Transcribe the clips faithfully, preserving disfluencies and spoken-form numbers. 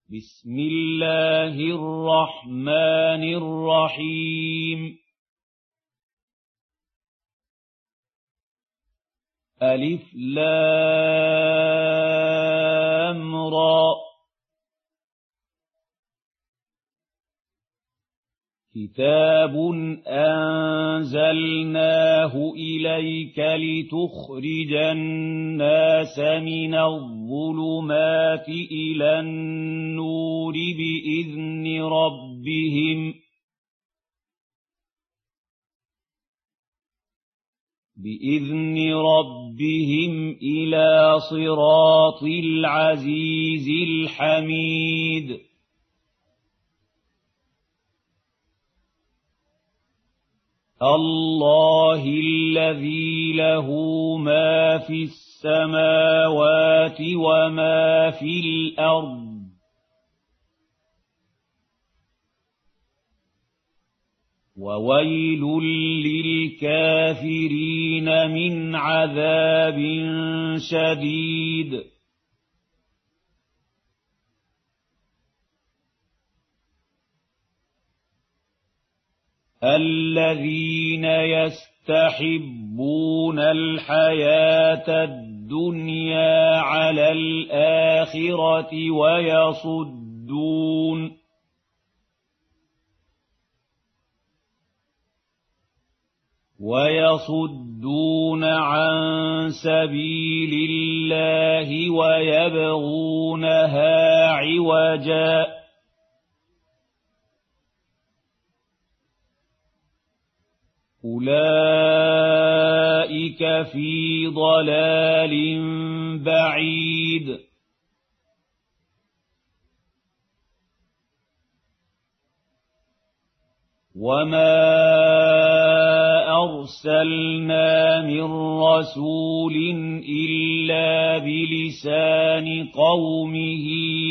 بسم الله الرحمن الرحيم ألف لام را كتاب أنزلناه إليك لتخرج الناس من الظلمات إلى النور بإذن ربهم بإذن ربهم إلى صراط العزيز الحميد الله الذي له ما في السماوات وما في الأرض وويل للكافرين من عذاب شديد الذين يستحبون الحياة الدنيا على الآخرة ويصدون ويصدون عن سبيل الله ويبغونها عوجا أولئك في ضلال بعيد وما أرسلنا من رسول إلا بلسان قومه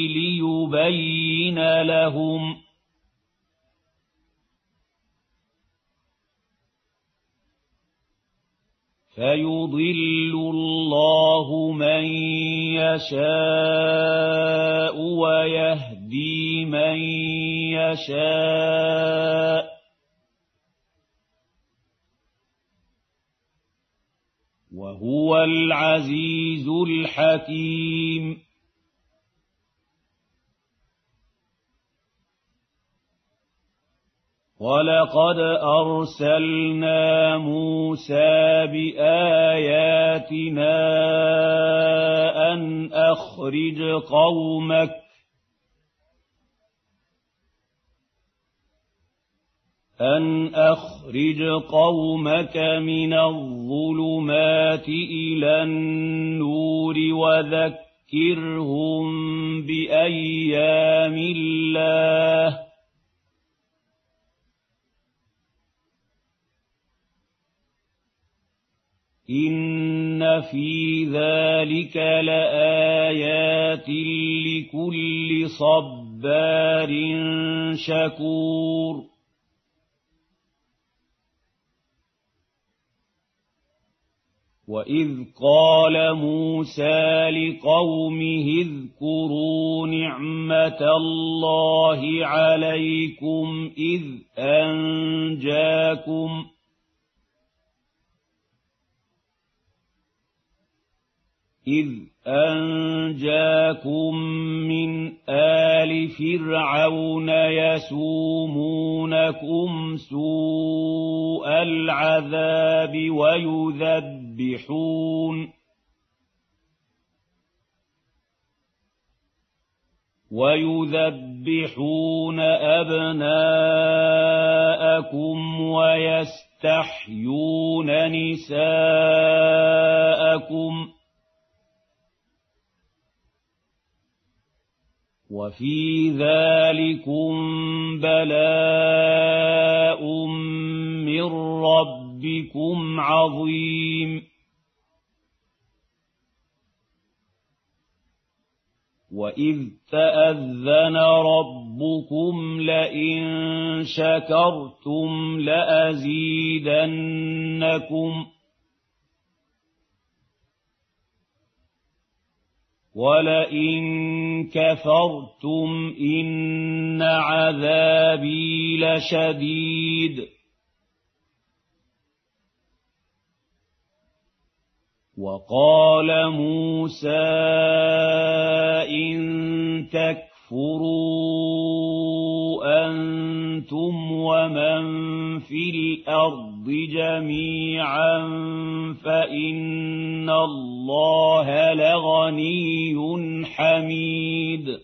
ليبين لهم فيضل الله من يشاء ويهدي من يشاء وهو العزيز الحكيم ولقد أرسلنا موسى بآياتنا أن أخرج قومك أن أخرج قومك من الظلمات إلى النور وذكرهم بأيام الله إن في ذلك لآيات لكل صبار شكور وإذ قال موسى لقومه اذكروا نعمة الله عليكم إذ أنجاكم إذ أنجاكم من آل فرعون يسومونكم سوء العذاب ويذبحون ويذبحون أبناءكم ويستحيون نساءكم وفي ذلكم بلاء من ربكم عظيم وإذ تأذن ربكم لئن شكرتم لأزيدنكم ولئن كفرتم إن عذابي لشديد وقال موسى إن تكفروا أنتم ومن في الأرض جميعا فإن الله لغني حميد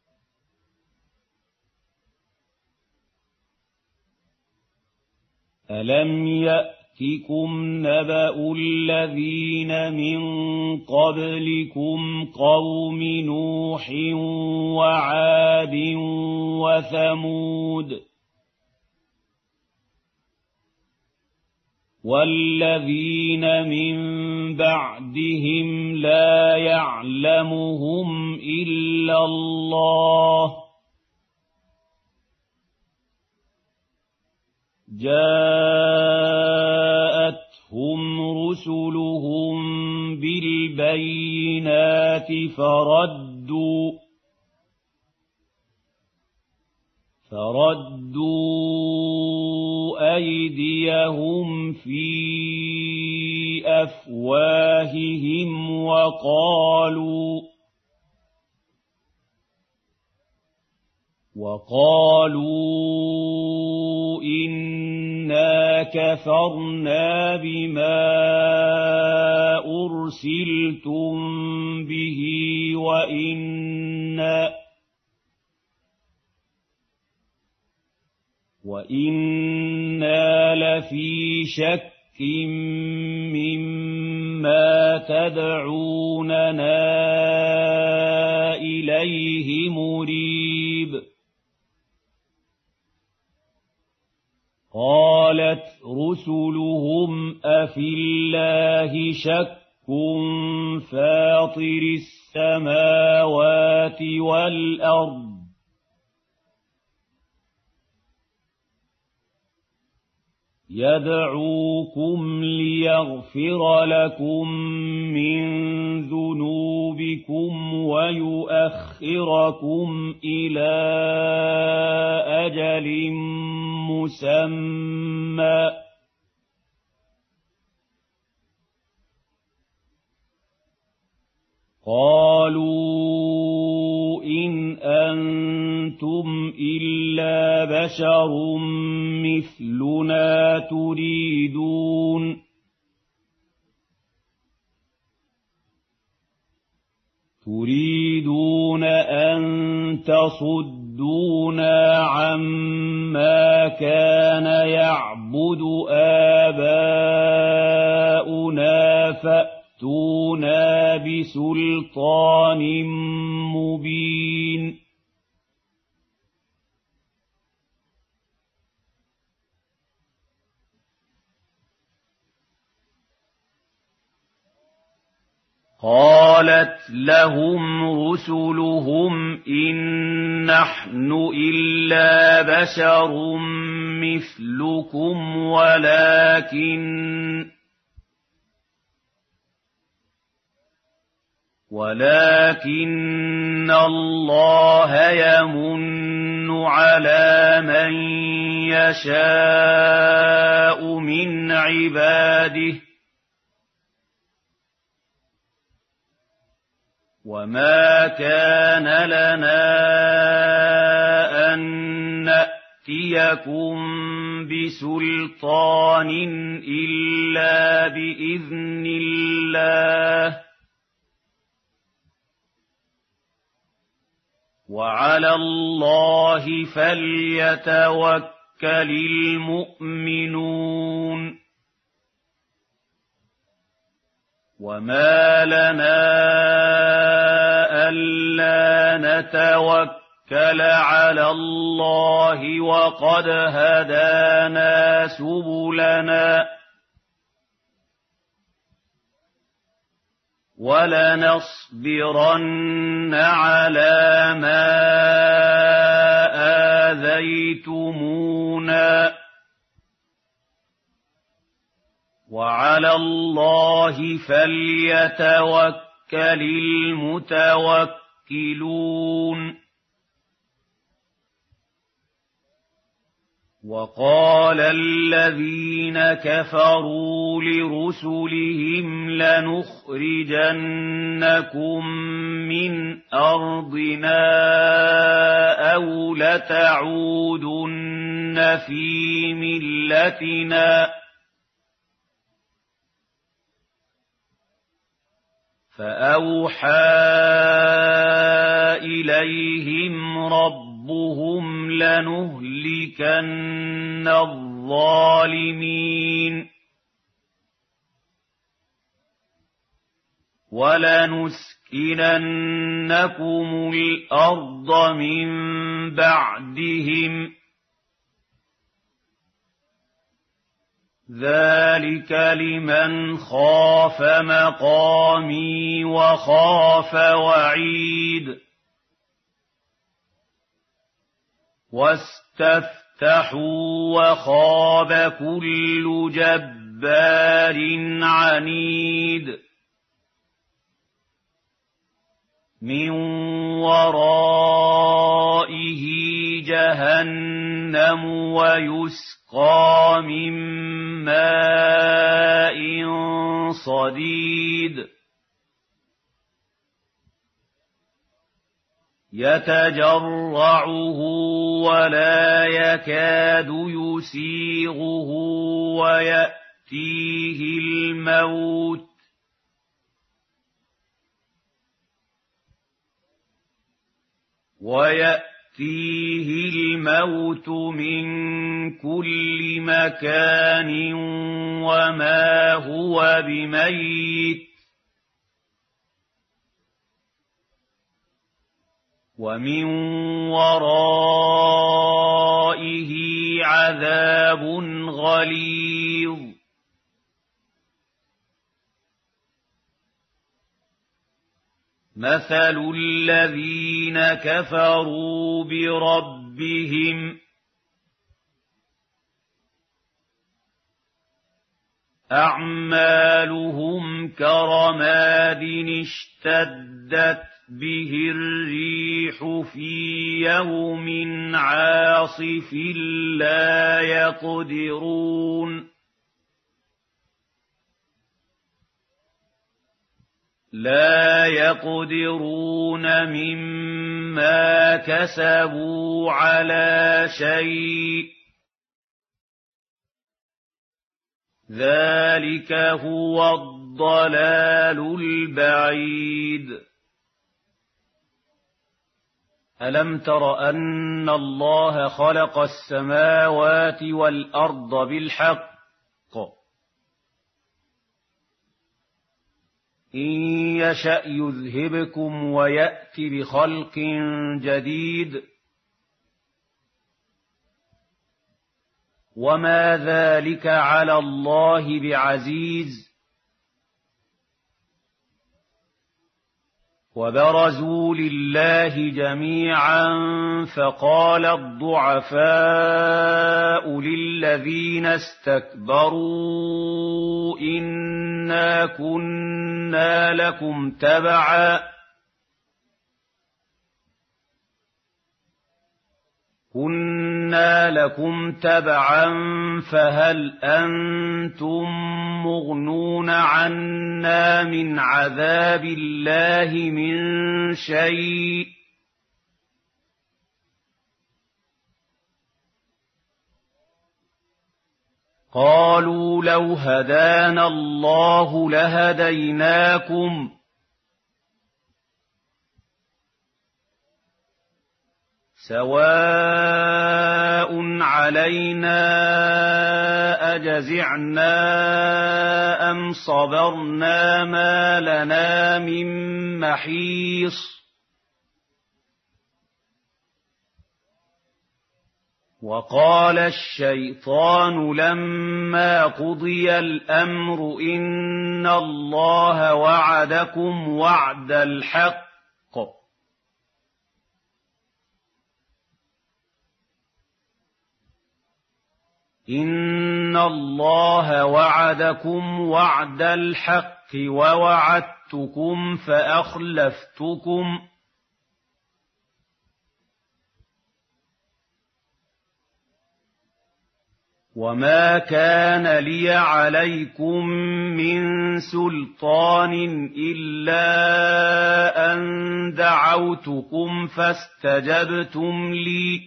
ألم يأتكم نبأ الذين من قبلكم قوم نوح وعاد وثمود والذين من بعدهم لا يعلمهم إلا الله جاءتهم رسلهم بالبينات فردوا فردوا أيديهم في أفواههم وقالوا وقالوا إنا كفرنا بما أرسلتم به وإنا وإنا لفي شك مما تدعوننا إليه مريب قالت رسلهم أفي الله شك فاطر السماوات والأرض يدعوكم ليغفر لكم من ذنوبكم ويؤخركم إلى أجل مسمى قالوا إن أنتم إلا بشر مثلنا تريدون تريدون أن تصدونا عما كان يعبد آباؤنا فأتونا بسلطان مبين قالت لهم رسلهم إن نحن إلا بشر مثلكم ولكن ولكن الله يمن على من يشاء من عباده وما كان لنا أن نأتيكم بسلطان إلا بإذن الله وعلى الله فليتوكل المؤمنون وما لنا ألا نتوكل على الله وقد هدانا سبلنا ولنصبرن على ما آذيتمونا وعلى الله فليتوكل المتوكلون وقال الذين كفروا لرسلهم لنخرجنكم من أرضنا أو لتعودن في ملتنا فأوحى إليهم ربهم لنهلكن الظالمين ولنسكننكم الأرض من بعدهم ذلك لمن خاف مقامي وخاف وعيد واستفتحوا وخاب كل جبار عنيد من ورائه جهنم ويسقى من ماء صديد يتجرعه ولا يكاد يسيغه ويأتيه الموت ويأتيه الموت من كل مكان وما هو بميت ومن ورائه عذاب غليظ مثل الذين كفروا بربهم أعمالهم كرماد اشتدت به الريح في يوم عاصف لا يقدرون لا يقدرون مما كسبوا على شيء ذلك هو الضلال البعيد ألم تر أن الله خلق السماوات والأرض بالحق إن يشأ يذهبكم ويأت بخلق جديد وما ذلك على الله بعزيز وبرزوا لله جميعا فقال الضعفاء للذين استكبروا إنا كنا لكم تبعا كنا لكم تبعا فهل أنتم مغنون عنا من عذاب الله من شيء قالوا لو هدانا الله لهديناكم سواء علينا أجزعنا أم صبرنا ما لنا من محيص وقال الشيطان لما قضي الأمر إن الله وعدكم وعد الحق إن الله وعدكم وعد الحق ووعدتكم فأخلفتكم وما كان لي عليكم من سلطان إلا أن دعوتكم فاستجبتم لي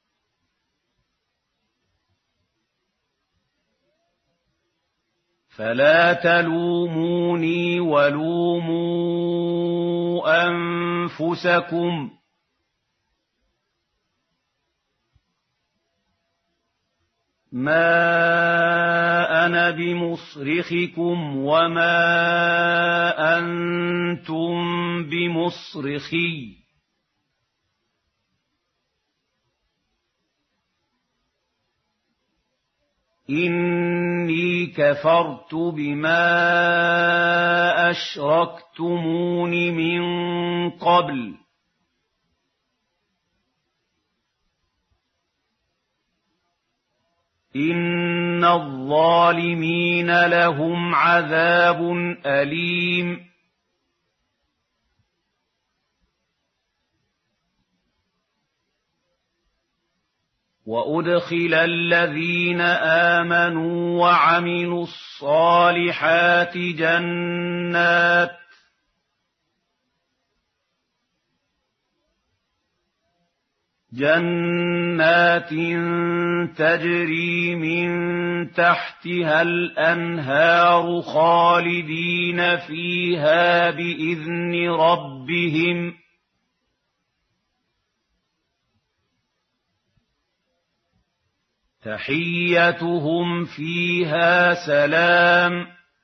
فلا تلوموني ولوموا أنفسكم ما أنا بمصرخكم وما أنتم بمصرخي إني كفرت بما أشركتمون من قبل إن الظالمين لهم عذاب أليم وأدخل الذين آمنوا وعملوا الصالحات جنات جنات تجري من تحتها الأنهار خالدين فيها بإذن ربهم تحيتهم فيها سلام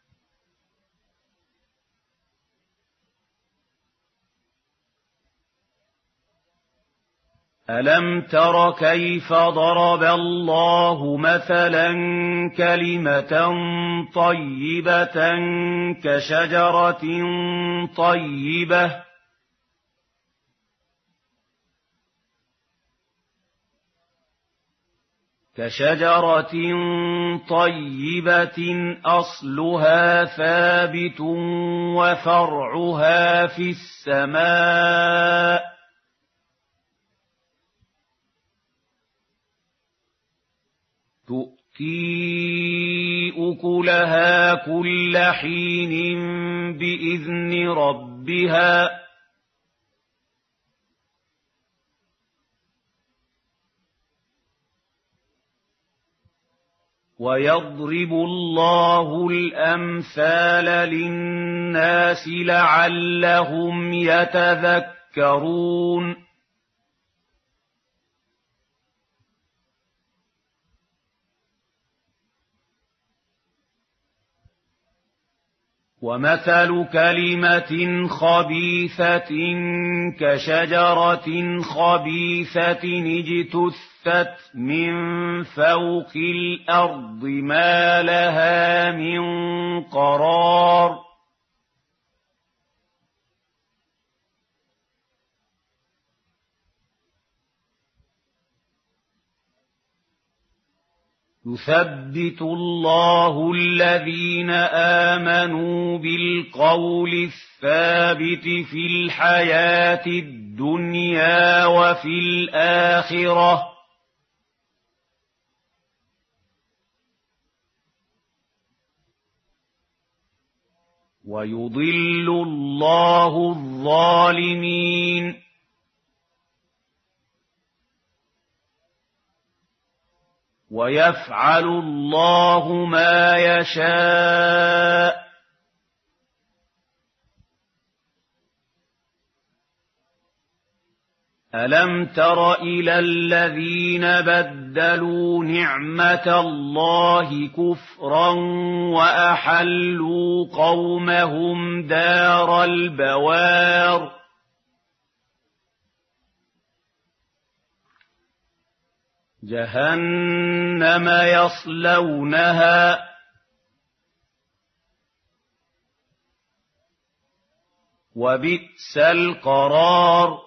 ألم تر كيف ضرب الله مثلا كلمة طيبة كشجرة طيبة كشجرة طيبة أصلها ثابت وفرعها في السماء تؤتي أكلها كل حين بإذن ربها ويضرب الله الأمثال للناس لعلهم يتذكرون ومثل كلمة خبيثة كشجرة خبيثة اجتثت من فوق الأرض ما لها من قرار يثبت الله الذين آمنوا بالقول الثابت في الحياة الدنيا وفي الآخرة ويضل الله الظالمين ويفعل الله ما يشاء ألم تر إلى الذين بدلوا نعمة الله كفرا وأحلوا قومهم دار البوار جهنم يصلونها وبئس القرار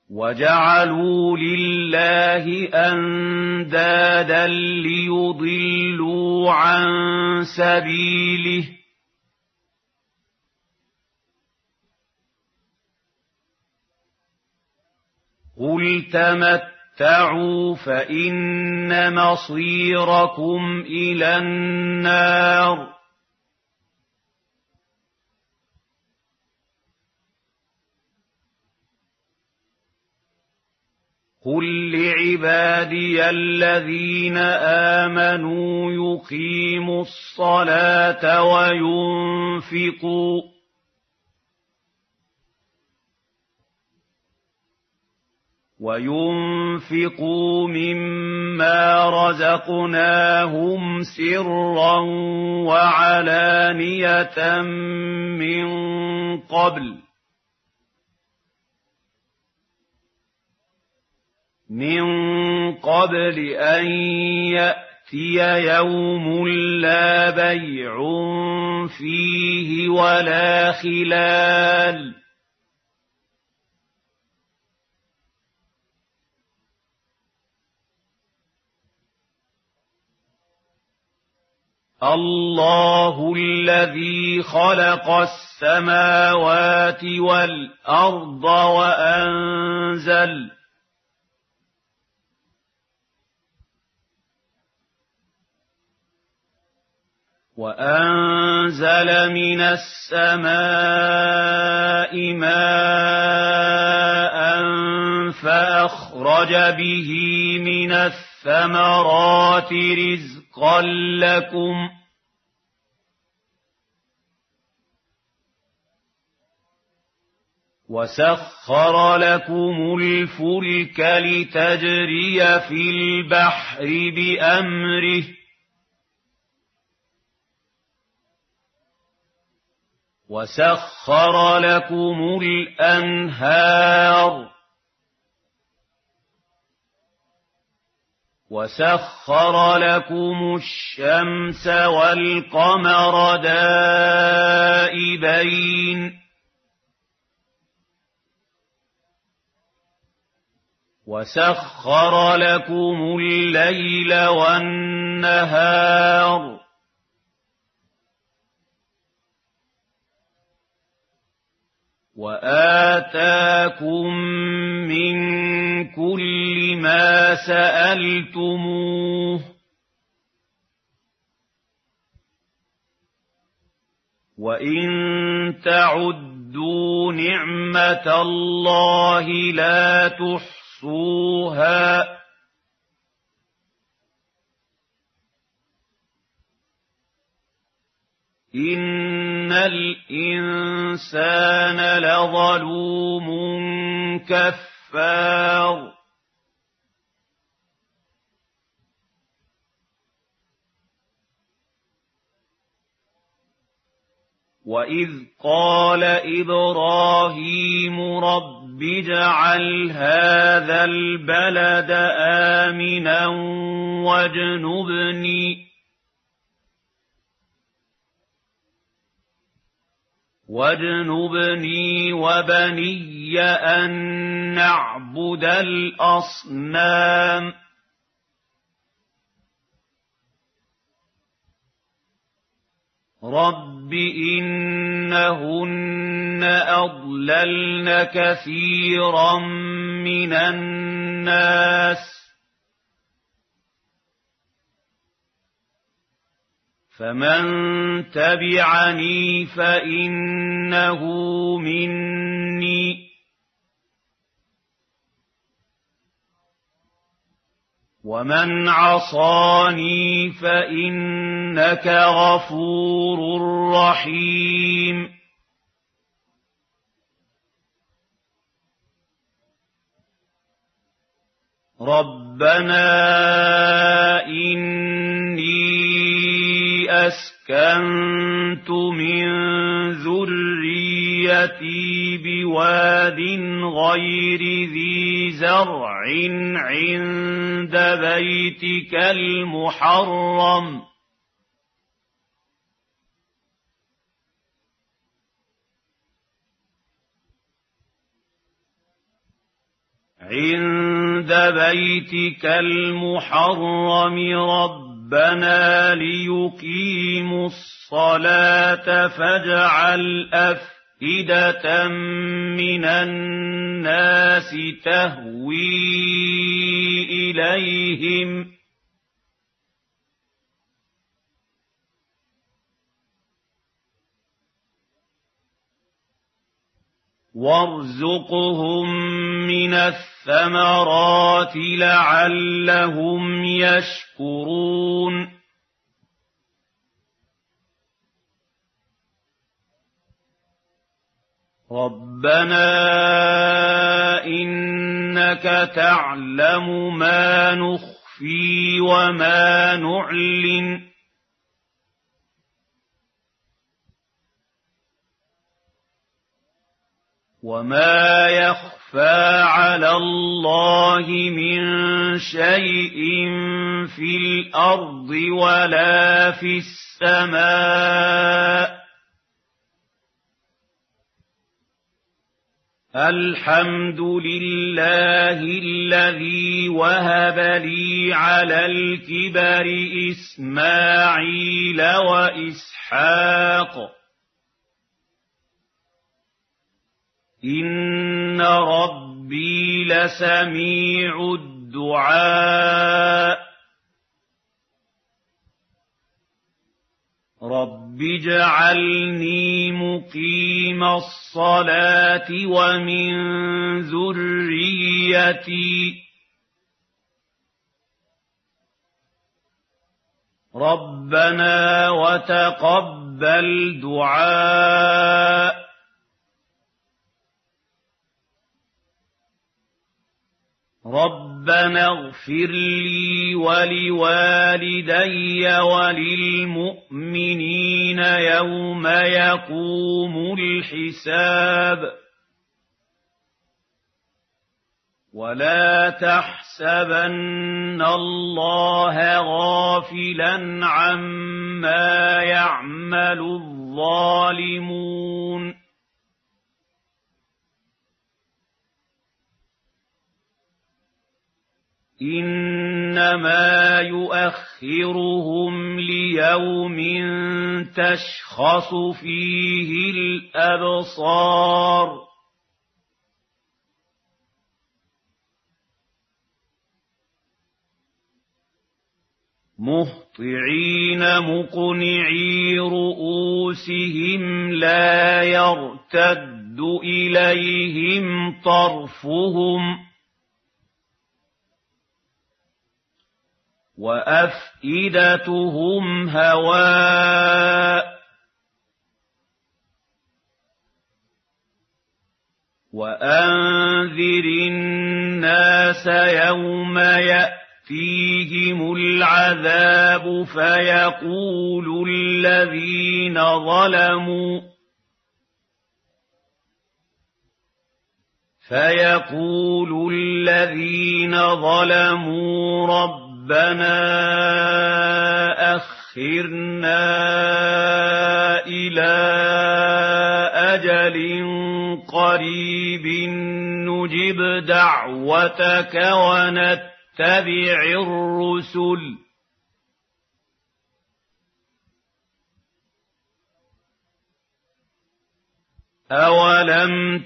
وجعلوا لله أندادا ليضلوا عن سبيله قل تمتعوا فإن مصيركم إلى النار قل لعبادي الذين آمنوا يقيموا الصلاة وينفقوا وينفقوا مما رزقناهم سرا وعلانية من قبل من قبل أن يأتي يوم لا بيع فيه ولا خلال الله الذي خلق السماوات والأرض وأنزل وأنزل من السماء ماء فأخرج به من الثمرات رزقا لكم وسخر لكم الفلك لتجري في البحر بأمره وسخر لكم الأنهار وسخر لكم الشمس والقمر دائبين وسخر لكم الليل والنهار وآتاكم من كل ما سألتموه وإن تعدوا نعمة الله لا تحصوها إن الإنسان لظلوم كفار وإذ قال إبراهيم رب اجعل هذا البلد آمنا واجنبني واجنبني وبني أن نعبد الأصنام رب إنهن أضللن كثيرا من الناس فمن تبعني فإنه مني ومن عصاني فإنك غفور رحيم ربنا إني أسكنت من ذريتي بواد غير ذي زرع عند بيتك المحرم عند بيتك المحرم ربنا ليقيموا الصلاة فاجعل أفئدة من الناس تهوي إليهم وارزقهم من الثمرات لعلهم يشكرون ربنا إنك تعلم ما نخفي وما نعلن وما يخفى على الله من شيء في الأرض ولا في السماء الحمد لله الذي وهب لي على الكبر إسماعيل وإسحاق إن ربي لسميع الدعاء رب اجعلني مقيم الصلاة ومن ذريتي ربنا وتقبل دعاء ربنا اغفر لي ولوالدي وللمؤمنين يوم يقوم الحساب ولا تحسبن الله غافلا عما يعمل الظالمون إنما يؤخرهم ليوم تشخص فيه الأبصار مهطعين مقنعي رؤوسهم لا يرتد إليهم طرفهم وأفئدتهم هواء وأنذر الناس يوم يأتيهم العذاب فيقول الذين ظلموا فيقول الذين ظلموا رب ربنا أخرنا إلى أجل قريب نجب دعوتك ونتبع الرسل أولم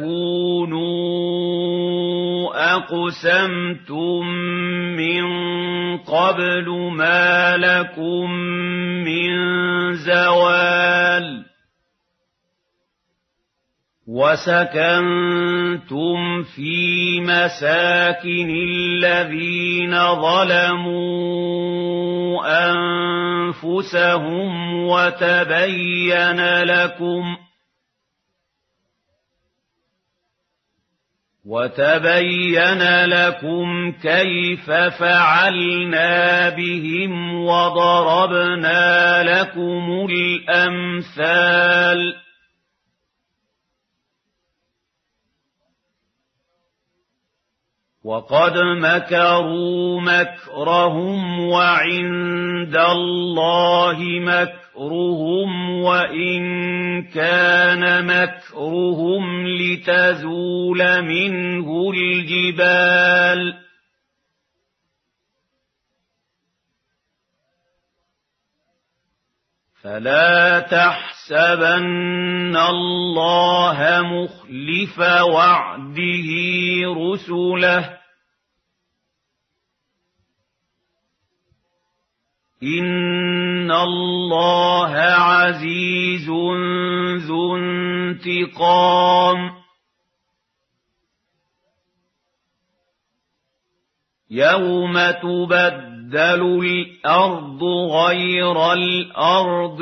تكونوا أقسمتم من قبل ما لكم من زوال وسكنتم في مساكن الذين ظلموا أنفسهم وتبين لكم وتبين لكم كيف فعلنا بهم وضربنا لكم الأمثال وقد مكروا مكرهم وعند الله مكرهم وإن كان مكرهم لتزول منه الجبال فلا تحسبن الله مخلف وعده رسله إن الله عزيز ذو انتقام يوم تبدل الأرض غير الأرض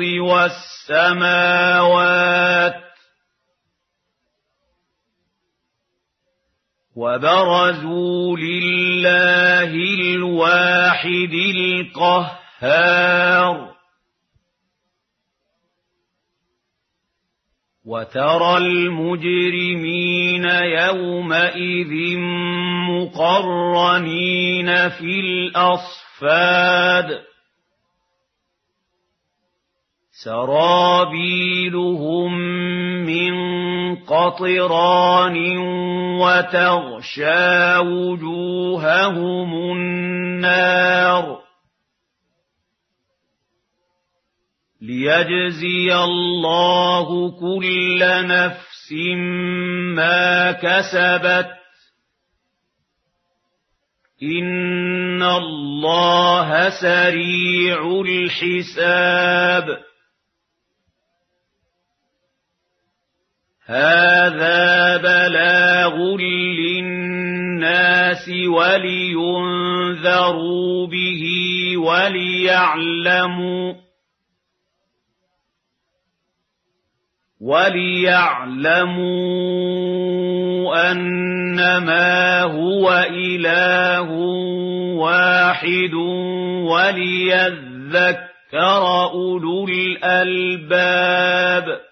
والسماوات وبرزوا لله الواحد القهار وترى المجرمين يومئذ مقرنين في الأصفاد سرابيلهم من قطران وتغشى وجوههم النار ليجزي الله كل نفس ما كسبت إن الله سريع الحساب هذا بلاغ للناس ولينذروا به وليعلموا وليعلموا أنما هو إله واحد وليذكر أولو الألباب